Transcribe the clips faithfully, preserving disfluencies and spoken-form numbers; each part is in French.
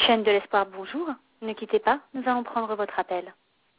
Chaîne de l'espoir, bonjour. Ne quittez pas, nous allons prendre votre appel.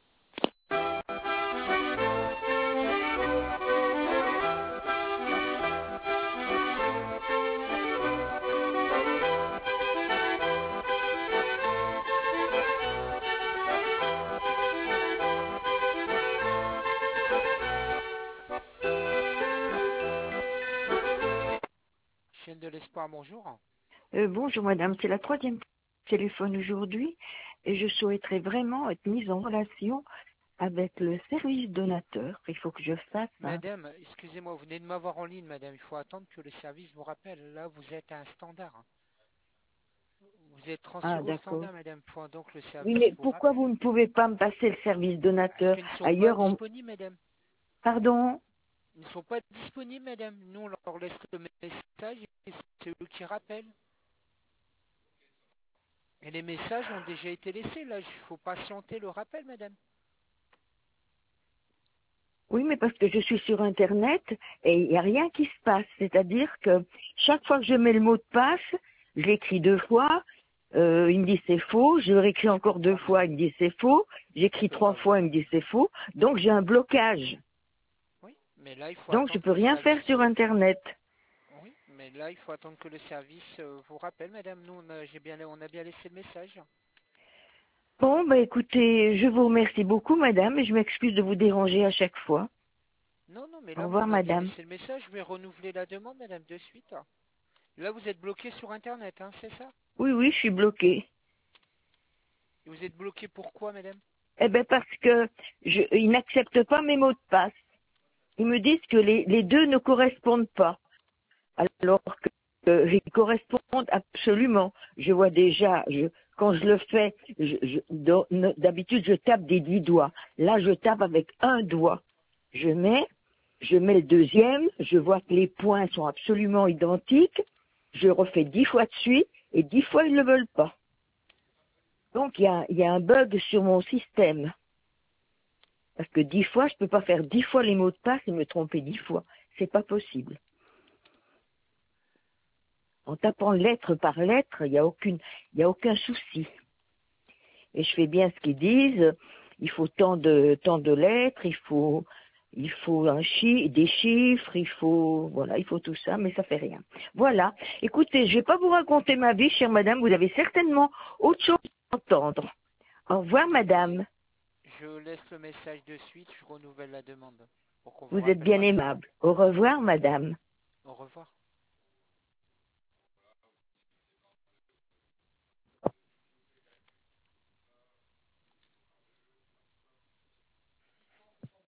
Chaîne de l'espoir, bonjour. Euh, bonjour madame, c'est la troisième téléphone aujourd'hui et je souhaiterais vraiment être mise en relation avec le service donateur. Il faut que je fasse un... Madame, excusez-moi, vous venez de m'avoir en ligne, madame. Il faut attendre que le service vous rappelle. Là, vous êtes à un standard. Vous êtes Ah transféré au d'accord. standard, madame. Il faut donc le Oui, service mais vous pourquoi rappelle. vous ne pouvez pas me passer le service Parce donateur qu'ils ne sont pas ailleurs on... disponibles, madame. Pardon? Ils ne sont pas disponibles, madame. Nous, on leur laisse le message et c'est eux qui rappellent. Et les messages ont déjà été laissés. Là, il faut patienter le rappel, madame. Oui, mais parce que je suis sur Internet et il n'y a rien qui se passe. C'est-à-dire que chaque fois que je mets le mot de passe, je l'écris deux fois, euh, il me dit c'est faux, je le réécris encore deux fois, il me dit c'est faux, j'écris Je peux trois pas vous... fois, il me dit c'est faux, donc j'ai un blocage. Oui, mais là, il faut Donc je attendre peux que le rien faire service... sur Internet. Oui, mais là, il faut attendre que le service euh, vous rappelle, madame. Nous, on a, j'ai bien, on a bien laissé le message. Bon, bah écoutez, je vous remercie beaucoup, madame, et je m'excuse de vous déranger à chaque fois. Non, non, mais Au là, revoir, on a bien madame. laissé le message. Je vais renouveler la demande, madame, de suite. Là, vous êtes bloqué sur Internet, hein, c'est ça? Oui, oui, je suis bloquée. Et vous êtes bloqué pourquoi, madame? Eh bien, parce que je, ils n'acceptent pas mes mots de passe. Ils me disent que les, les deux ne correspondent pas. Alors que euh, ils correspondent absolument. Je vois déjà, je, quand je le fais, je, je, do- ne- d'habitude je tape des dix doigts. Là, je tape avec un doigt. Je mets, je mets le deuxième, je vois que les points sont absolument identiques. Je refais dix fois de suite et dix fois ils ne le veulent pas. Donc il y a, il y a un bug sur mon système. Parce que dix fois, je ne peux pas faire dix fois les mots de passe et me tromper dix fois. C'est pas possible. En tapant lettre par lettre, il n'y a aucune, il y a aucun souci. Et je fais bien ce qu'ils disent. Il faut tant de, tant de lettres, il faut, il faut un chi, des chiffres, il faut, voilà, il faut tout ça, mais ça fait rien. Voilà. Écoutez, je vais pas vous raconter ma vie, chère madame. Vous avez certainement autre chose à entendre. Au revoir, madame. Je laisse le message de suite. Je renouvelle la demande pour qu'on vous Vous êtes rappelle bien rapidement. aimable. Au revoir, madame. Au revoir.